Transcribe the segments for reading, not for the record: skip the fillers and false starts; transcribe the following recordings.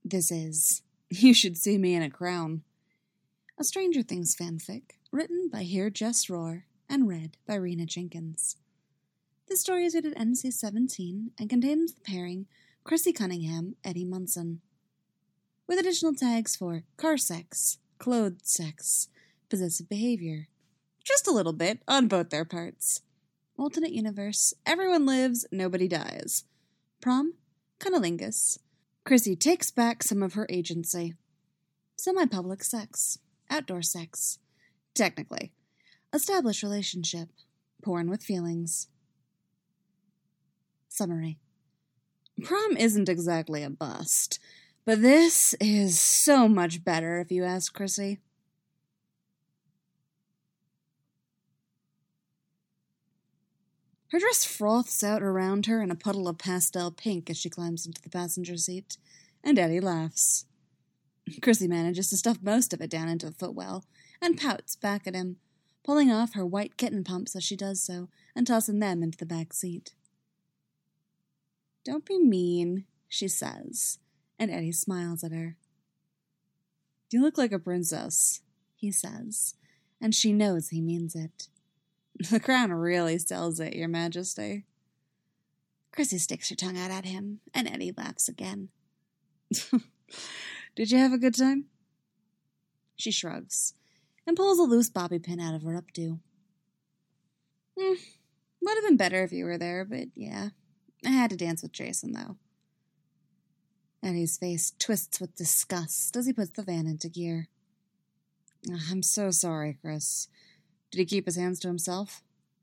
This is You Should See Me in a Crown, a Stranger Things fanfic written by Here Jess Roar and read by Rena Jenkins. This story is rated NC-17 and contains the pairing Chrissy Cunningham, Eddie Munson, with additional tags for car sex, clothed sex, possessive behavior, just a little bit on both their parts. Alternate universe, everyone lives, nobody dies. Prom, cunnilingus. Chrissy takes back some of her agency. Semi-public sex, outdoor sex, technically. Established relationship, porn with feelings. Summary. Prom isn't exactly a bust, but this is so much better if you ask Chrissy. Her dress froths out around her in a puddle of pastel pink as she climbs into the passenger seat, and Eddie laughs. Chrissy manages to stuff most of it down into the footwell and pouts back at him, pulling off her white kitten pumps as she does so and tossing them into the back seat. "Don't be mean," she says, and Eddie smiles at her. "You look like a princess," he says, and she knows he means it. "The crown really sells it, Your Majesty." Chrissy sticks her tongue out at him, and Eddie laughs again. "Did you have a good time?" She shrugs and pulls a loose bobby pin out of her updo. Would have been better if you were there, but yeah, I had to dance with Jason, though. Eddie's face twists with disgust as he puts the van into gear. "I'm so sorry, Chris. Did he keep his hands to himself?"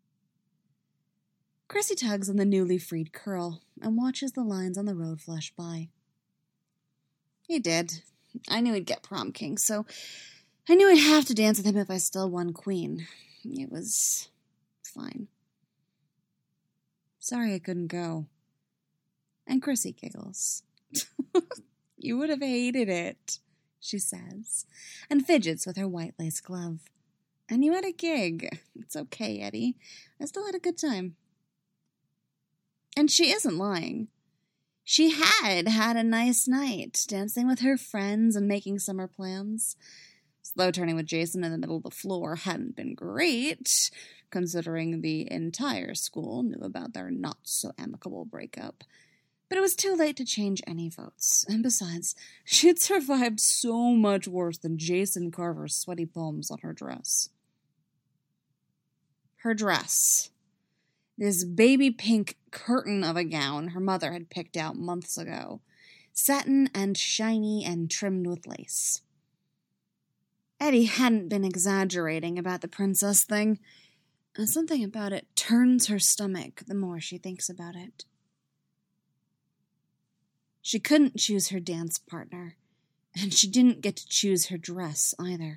Chrissy tugs on the newly freed curl and watches the lines on the road flash by. "He did. I knew he'd get prom king, so I knew I'd have to dance with him if I still won queen. It was fine. Sorry I couldn't go." And Chrissy giggles. "You would have hated it," she says, and fidgets with her white lace glove. "And you had a gig. It's okay, Eddie. I still had a good time." And she isn't lying. She had a nice night, dancing with her friends and making summer plans. Slow turning with Jason in the middle of the floor hadn't been great, considering the entire school knew about their not-so-amicable breakup. But it was too late to change any votes, and besides, she'd survived so much worse than Jason Carver's sweaty palms on her dress. Her dress. This baby pink curtain of a gown her mother had picked out months ago. Satin and shiny and trimmed with lace. Eddie hadn't been exaggerating about the princess thing, and something about it turns her stomach the more she thinks about it. She couldn't choose her dance partner, and she didn't get to choose her dress either.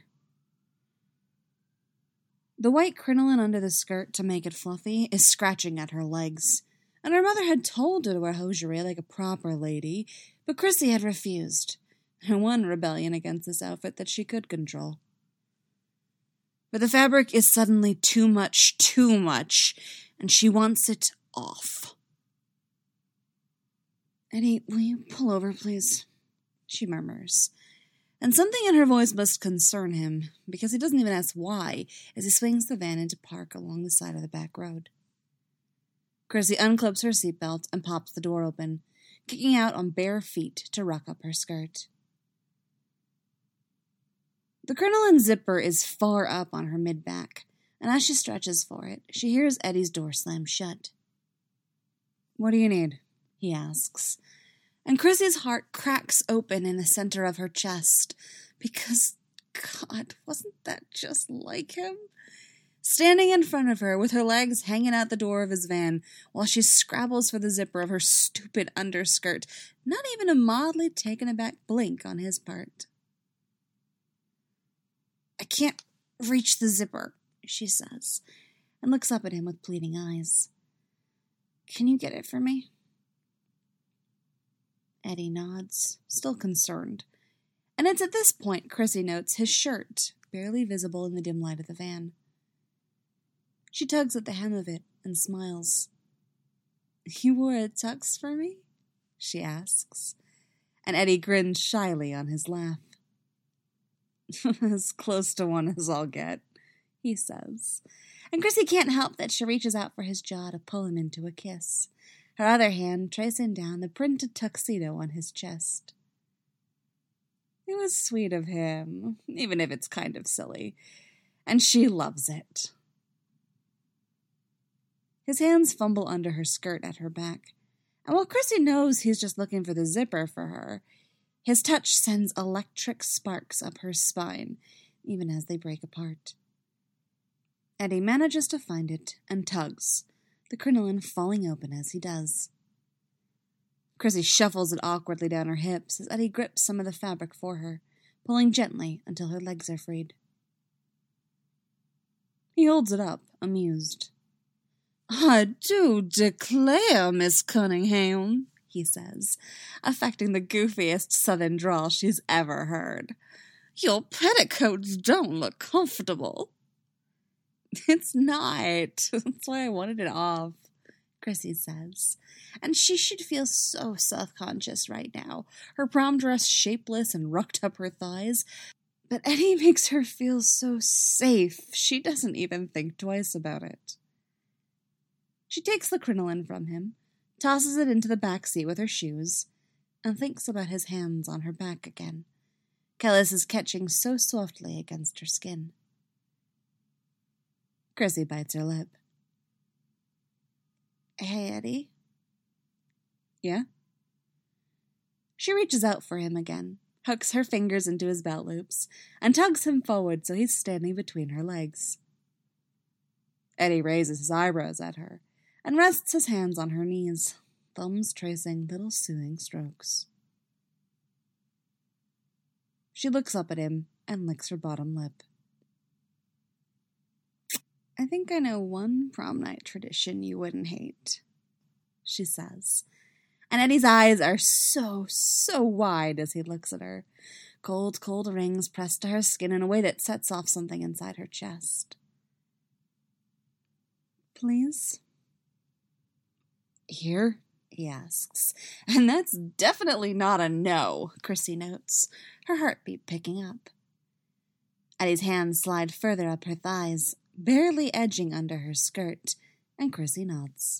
The white crinoline under the skirt to make it fluffy is scratching at her legs, and her mother had told her to wear hosiery like a proper lady, but Chrissy had refused, her one rebellion against this outfit that she could control. But the fabric is suddenly too much, and she wants it off. "Eddie, will you pull over, please?" she murmurs. And something in her voice must concern him, because he doesn't even ask why as he swings the van into park along the side of the back road. Chrissy unclips her seatbelt and pops the door open, kicking out on bare feet to ruck up her skirt. The crinoline zipper is far up on her mid-back, and as she stretches for it, she hears Eddie's door slam shut. "What do you need?" he asks. And Chrissy's heart cracks open in the center of her chest, because, God, wasn't that just like him? Standing in front of her with her legs hanging out the door of his van while she scrabbles for the zipper of her stupid underskirt, not even a mildly taken aback blink on his part. "I can't reach the zipper," she says, and looks up at him with pleading eyes. "Can you get it for me?" Eddie nods, still concerned, and it's at this point Chrissy notes his shirt, barely visible in the dim light of the van. She tugs at the hem of it and smiles. "You wore a tux for me?" she asks, and Eddie grins shyly on his laugh. As close to one as I'll get, he says. And Chrissy can't help that she reaches out for his jaw to pull him into a kiss, her other hand tracing down the printed tuxedo on his chest. It was sweet of him, even if it's kind of silly, and she loves it. His hands fumble under her skirt at her back, and while Chrissy knows he's just looking for the zipper for her, his touch sends electric sparks up her spine, even as they break apart. Eddie manages to find it and tugs, the crinoline falling open as he does. Chrissy shuffles it awkwardly down her hips as Eddie grips some of the fabric for her, pulling gently until her legs are freed. He holds it up, amused. "I do declare, Miss Cunningham," he says, affecting the goofiest southern drawl she's ever heard. "Your petticoats don't look comfortable." "It's not. That's why I wanted it off," Chrissy says. And she should feel so self-conscious right now, her prom dress shapeless and rucked up her thighs. But Eddie makes her feel so safe, she doesn't even think twice about it. She takes the crinoline from him, tosses it into the back seat with her shoes, and thinks about his hands on her back again, caresses catching so softly against her skin. Chrissy bites her lip. "Hey, Eddie?" "Yeah?" She reaches out for him again, hooks her fingers into his belt loops, and tugs him forward so he's standing between her legs. Eddie raises his eyebrows at her and rests his hands on her knees, thumbs tracing little soothing strokes. She looks up at him and licks her bottom lip. "I think I know one prom night tradition you wouldn't hate," she says. And Eddie's eyes are so wide as he looks at her. Cold rings pressed to her skin in a way that sets off something inside her chest. "Please?" "Here?" he asks. And that's definitely not a no, Chrissy notes, her heartbeat picking up. Eddie's hands slide further up her thighs, barely edging under her skirt, and Chrissy nods.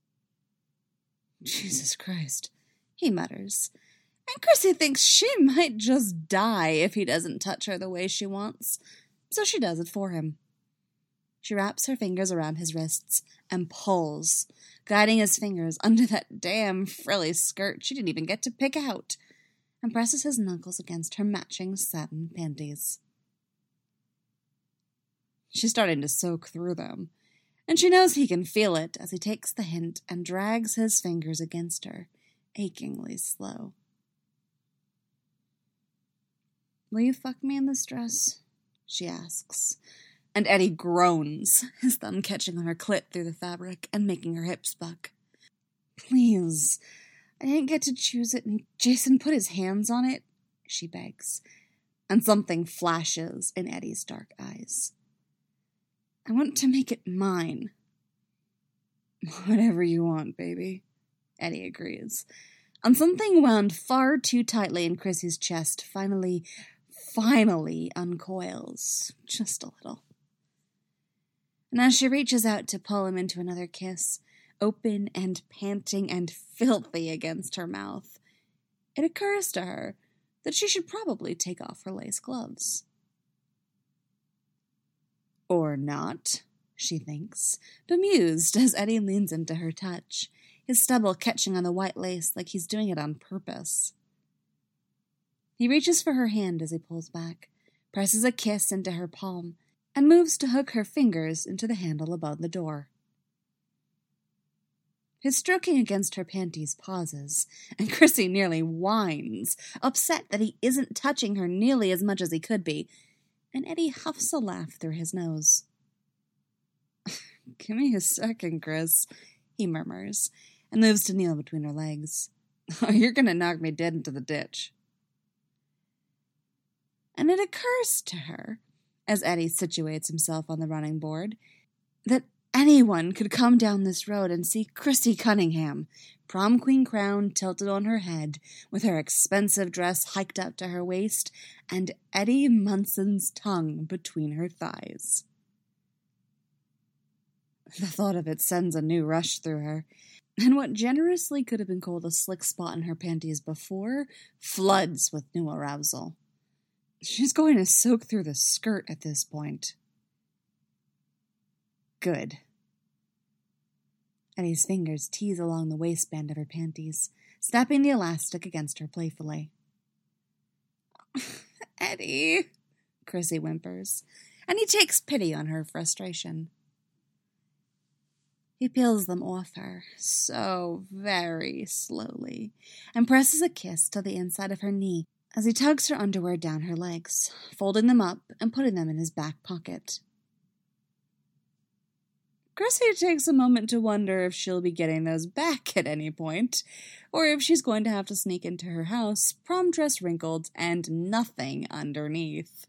"Jesus Christ," he mutters, and Chrissy thinks she might just die if he doesn't touch her the way she wants, so she does it for him. She wraps her fingers around his wrists and pulls, guiding his fingers under that damn frilly skirt she didn't even get to pick out, and presses his knuckles against her matching satin panties. She's starting to soak through them, and she knows he can feel it as he takes the hint and drags his fingers against her, achingly slow. "Will you fuck me in this dress?" she asks, and Eddie groans, his thumb catching on her clit through the fabric and making her hips buck. "Please, I didn't get to choose it and Jason put his hands on it," she begs, and something flashes in Eddie's dark eyes. "I want to make it mine." "Whatever you want, baby," Eddie agrees, and something wound far too tightly in Chrissy's chest finally uncoils, just a little. And as she reaches out to pull him into another kiss, open and panting and filthy against her mouth, it occurs to her that she should probably take off her lace gloves. Or not, she thinks, bemused as Eddie leans into her touch, his stubble catching on the white lace like he's doing it on purpose. He reaches for her hand as he pulls back, presses a kiss into her palm, and moves to hook her fingers into the handle above the door. His stroking against her panties pauses, and Chrissy nearly whines, upset that he isn't touching her nearly as much as he could be, and Eddie huffs a laugh through his nose. "Give me a second, Chris," he murmurs, and moves to kneel between her legs. "Oh, you're going to knock me dead into the ditch." And it occurs to her, as Eddie situates himself on the running board, that Anyone could come down this road and see Chrissy Cunningham, prom queen crown tilted on her head, with her expensive dress hiked up to her waist, and Eddie Munson's tongue between her thighs. The thought of it sends a new rush through her, and what generously could have been called a slick spot in her panties before floods with new arousal. She's going to soak through the skirt at this point. Good. Eddie's fingers tease along the waistband of her panties, snapping the elastic against her playfully. Eddie, Chrissy whimpers, and he takes pity on her frustration. He peels them off her, so very slowly, and presses a kiss to the inside of her knee as he tugs her underwear down her legs, folding them up and putting them in his back pocket. Chrissy takes a moment to wonder if she'll be getting those back at any point, or if she's going to have to sneak into her house, prom dress wrinkled, and nothing underneath.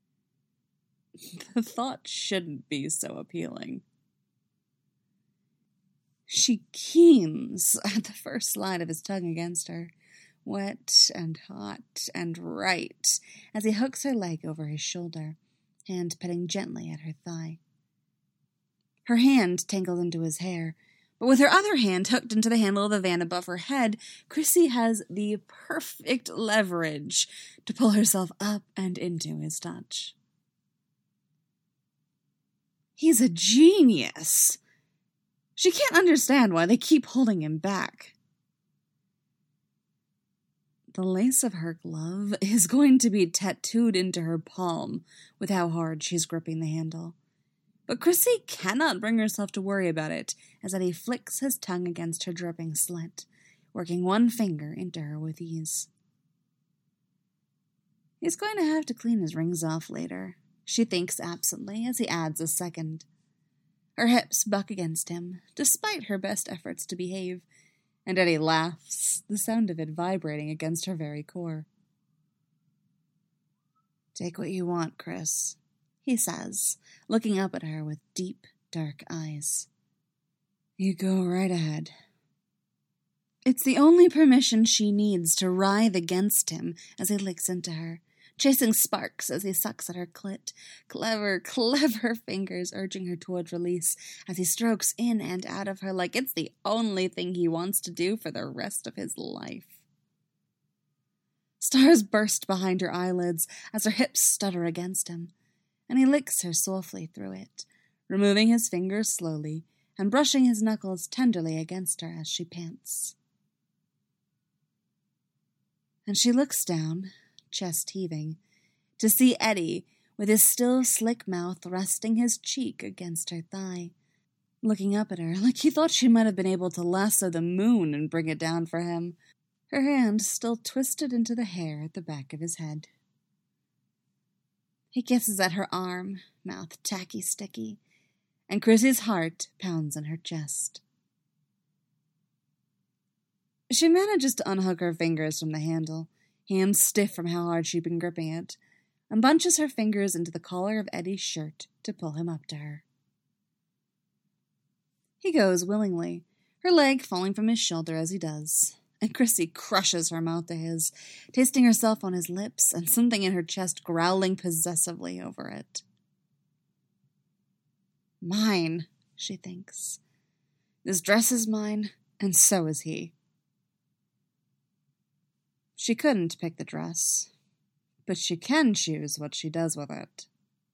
The thought shouldn't be so appealing. She keens at the first slide of his tongue against her, wet and hot and right, as he hooks her leg over his shoulder, hand petting gently at her thigh. Her hand tangles into his hair, but with her other hand hooked into the handle of the van above her head, Chrissy has the perfect leverage to pull herself up and into his touch. He's a genius. She can't understand why they keep holding him back. The lace of her glove is going to be tattooed into her palm with how hard she's gripping the handle. But Chrissy cannot bring herself to worry about it, as Eddie flicks his tongue against her dripping slit, working one finger into her with ease. He's going to have to clean his rings off later, she thinks absently as he adds a second. Her hips buck against him, despite her best efforts to behave, and Eddie laughs, the sound of it vibrating against her very core. Take what you want, Chris, he says, looking up at her with deep, dark eyes. You go right ahead. It's the only permission she needs to writhe against him as he licks into her, chasing sparks as he sucks at her clit, clever fingers urging her toward release as he strokes in and out of her like it's the only thing he wants to do for the rest of his life. Stars burst behind her eyelids as her hips stutter against him, and he licks her softly through it, removing his fingers slowly and brushing his knuckles tenderly against her as she pants. And she looks down, chest heaving, to see Eddie with his still slick mouth resting his cheek against her thigh, looking up at her like he thought she might have been able to lasso the moon and bring it down for him, her hand still twisted into the hair at the back of his head. He kisses at her arm, mouth tacky sticky, and Chrissy's heart pounds in her chest. She manages to unhook her fingers from the handle, hands stiff from how hard she'd been gripping it, and bunches her fingers into the collar of Eddie's shirt to pull him up to her. He goes willingly, her leg falling from his shoulder as he does, and Chrissy crushes her mouth to his, tasting herself on his lips and something in her chest growling possessively over it. Mine, she thinks. This dress is mine, and so is he. She couldn't pick the dress, but she can choose what she does with it.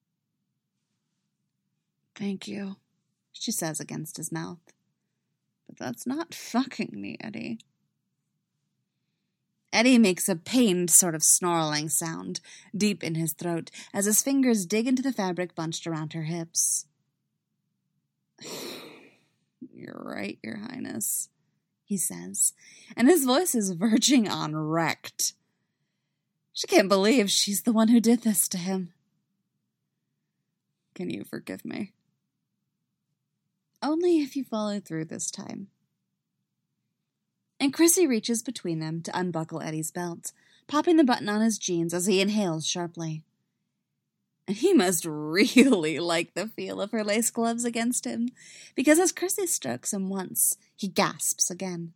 Thank you, she says against his mouth. But that's not fucking me, Eddie. Eddie makes a pained sort of snarling sound deep in his throat as his fingers dig into the fabric bunched around her hips. You're right, Your Highness, he says, and his voice is verging on wrecked. She can't believe she's the one who did this to him. Can you forgive me? Only if you follow through this time. And Chrissy reaches between them to unbuckle Eddie's belt, popping the button on his jeans as he inhales sharply. And he must really like the feel of her lace gloves against him, because as Chrissy strokes him once, he gasps again.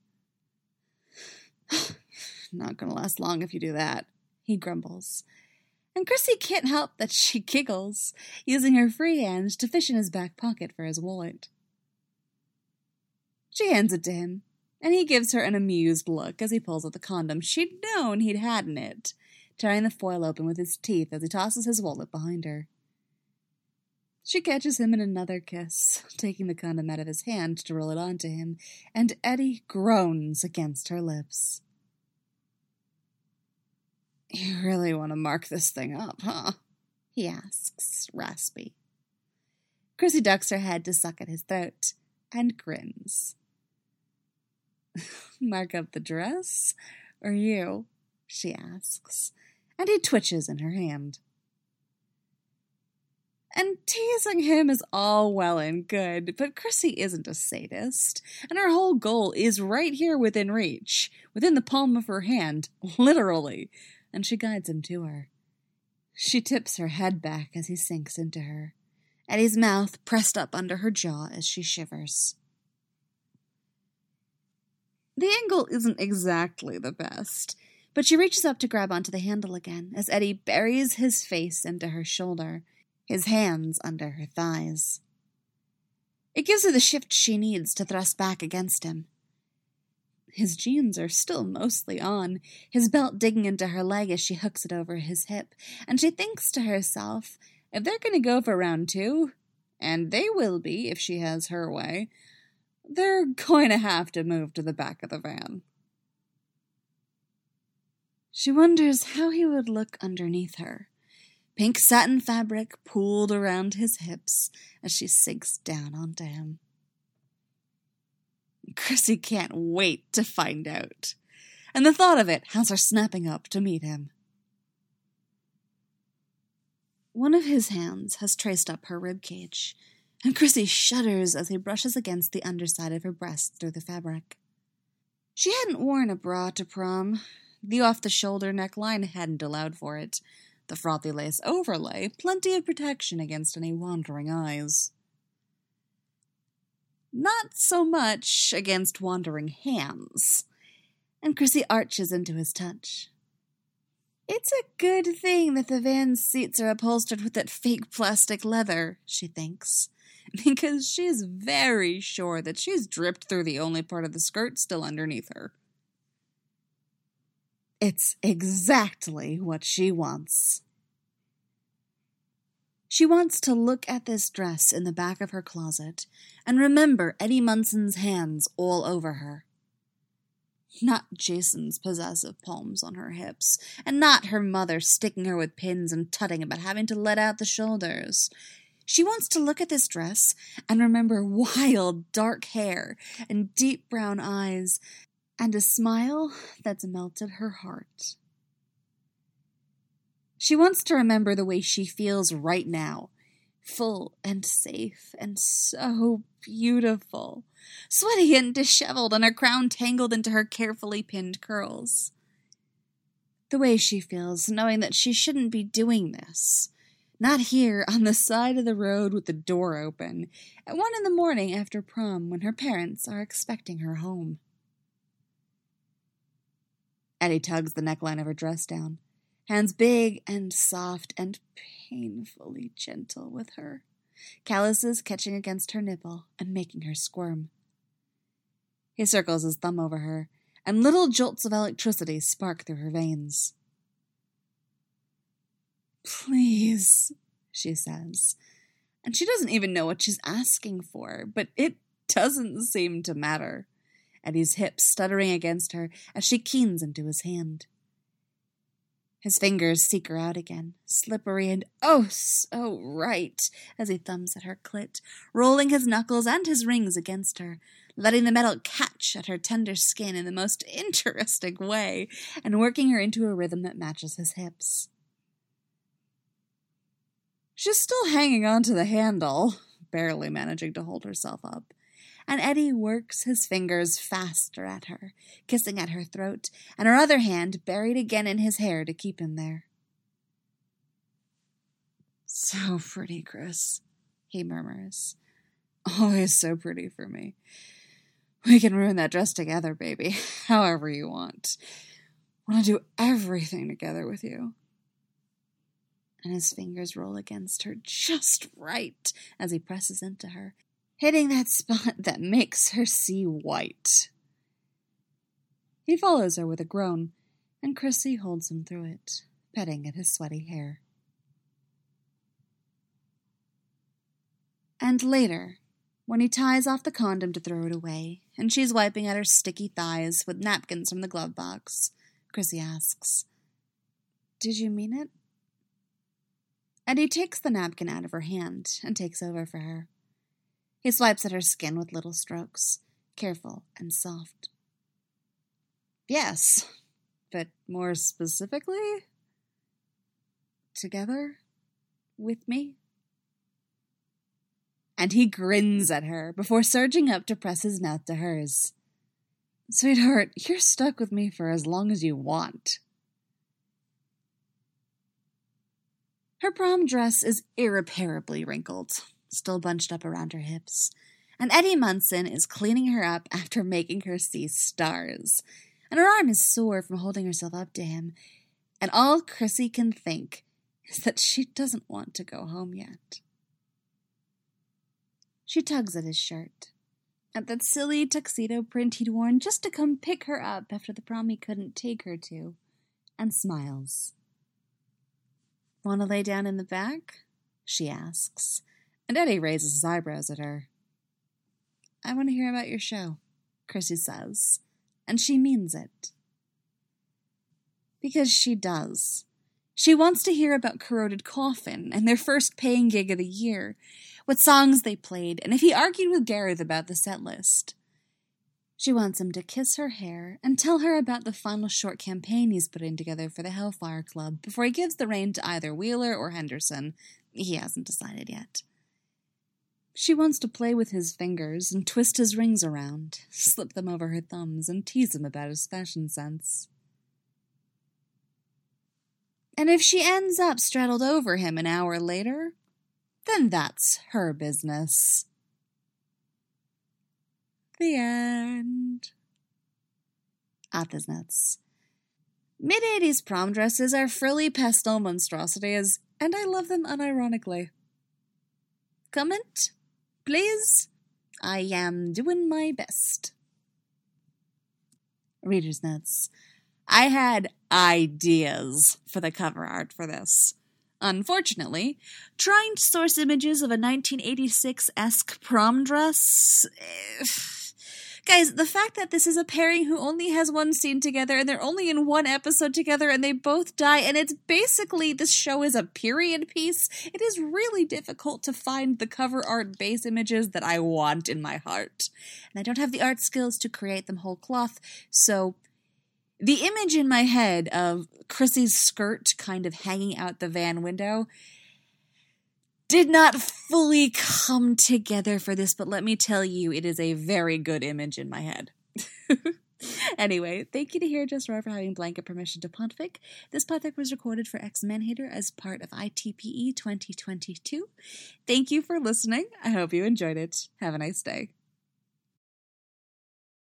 Not gonna last long if you do that, he grumbles. And Chrissy can't help that she giggles, using her free hand to fish in his back pocket for his wallet. She hands it to him, and he gives her an amused look as he pulls out the condom she'd known he'd had in it, tearing the foil open with his teeth as he tosses his wallet behind her. She catches him in another kiss, taking the condom out of his hand to roll it onto him, and Eddie groans against her lips. You really want to mark this thing up, huh? He asks, raspy. Chrissy ducks her head to suck at his throat, and grins. Mark up the dress? Or you? She asks, and he twitches in her hand. And teasing him is all well and good, but Chrissy isn't a sadist, and her whole goal is right here within reach, within the palm of her hand, literally, and she guides him to her. She tips her head back as he sinks into her, Eddie's mouth pressed up under her jaw as she shivers. The angle isn't exactly the best, but she reaches up to grab onto the handle again as Eddie buries his face into her shoulder, his hands under her thighs. It gives her the shift she needs to thrust back against him. His jeans are still mostly on, his belt digging into her leg as she hooks it over his hip, and she thinks to herself, if they're going to go for round 2, and they will be if she has her way, they're going to have to move to the back of the van. She wonders how he would look underneath her, pink satin fabric pooled around his hips as she sinks down onto him. Chrissy can't wait to find out, and the thought of it has her snapping up to meet him. One of his hands has traced up her ribcage, and Chrissy shudders as he brushes against the underside of her breast through the fabric. She hadn't worn a bra to prom. The off-the-shoulder neckline hadn't allowed for it. The frothy lace overlay, plenty of protection against any wandering eyes. Not so much against wandering hands, and Chrissy arches into his touch. It's a good thing that the van's seats are upholstered with that fake plastic leather, she thinks, because she's very sure that she's dripped through the only part of the skirt still underneath her. It's exactly what she wants. She wants to look at this dress in the back of her closet and remember Eddie Munson's hands all over her. Not Jason's possessive palms on her hips, and not her mother sticking her with pins and tutting about having to let out the shoulders. She wants to look at this dress and remember wild, dark hair and deep brown eyes and a smile that's melted her heart. She wants to remember the way she feels right now, full and safe and so beautiful, sweaty and disheveled and her crown tangled into her carefully pinned curls. The way she feels knowing that she shouldn't be doing this. Not here on the side of the road with the door open, at 1 a.m. after prom when her parents are expecting her home. Eddie tugs the neckline of her dress down, hands big and soft and painfully gentle with her, calluses catching against her nipple and making her squirm. He circles his thumb over her, and little jolts of electricity spark through her veins. Please, she says, and she doesn't even know what she's asking for, but it doesn't seem to matter. Eddie's hips stuttering against her as she keens into his hand. His fingers seek her out again, slippery and oh so right, as he thumbs at her clit, rolling his knuckles and his rings against her, letting the metal catch at her tender skin in the most interesting way, and working her into a rhythm that matches his hips. She's still hanging on to the handle, barely managing to hold herself up, and Eddie works his fingers faster at her, kissing at her throat, and her other hand buried again in his hair to keep him there. So pretty, Chris, he murmurs. Always so pretty for me. We can ruin that dress together, baby, however you want. I want to do everything together with you. And his fingers roll against her just right as he presses into her, hitting that spot that makes her see white. He follows her with a groan, and Chrissy holds him through it, petting at his sweaty hair. And later, when he ties off the condom to throw it away, and she's wiping at her sticky thighs with napkins from the glove box, Chrissy asks, "Did you mean it?" And he takes the napkin out of her hand and takes over for her. He swipes at her skin with little strokes, careful and soft. Yes, but more specifically, together with me. And he grins at her before surging up to press his mouth to hers. Sweetheart, you're stuck with me for as long as you want. Her prom dress is irreparably wrinkled, still bunched up around her hips, and Eddie Munson is cleaning her up after making her see stars, and her arm is sore from holding herself up to him, and all Chrissy can think is that she doesn't want to go home yet. She tugs at his shirt, at that silly tuxedo print he'd worn just to come pick her up after the prom he couldn't take her to, and smiles. "Want to lay down in the back?" she asks, and Eddie raises his eyebrows at her. "I want to hear about your show," Chrissy says, and she means it. Because she does. She wants to hear about Corroded Coffin and their first paying gig of the year, what songs they played, and if he argued with Gareth about the set list. She wants him to kiss her hair and tell her about the final short campaign he's putting together for the Hellfire Club before he gives the rein to either Wheeler or Henderson. He hasn't decided yet. She wants to play with his fingers and twist his rings around, slip them over her thumbs, and tease him about his fashion sense. And if she ends up straddled over him an hour later, then that's her business. The end. Author's notes. Mid-80s prom dresses are frilly pastel monstrosities, and I love them unironically. Comment? Please? I am doing my best. Reader's notes. I had ideas for the cover art for this. Unfortunately, trying to source images of a 1986-esque prom dress... Guys, the fact that this is a pairing who only has one scene together and they're only in one episode together and they both die, and it's basically, this show is a period piece, it is really difficult to find the cover art base images that I want in my heart. And I don't have the art skills to create them whole cloth, so the image in my head of Chrissy's skirt kind of hanging out the van window did not fully come together for this, but let me tell you, it is a very good image in my head. Anyway, thank you to Hear Just Roar for having blanket permission to pontific. This podfic was recorded for X-Men-Hater as part of ITPE 2022. Thank you for listening. I hope you enjoyed it. Have a nice day.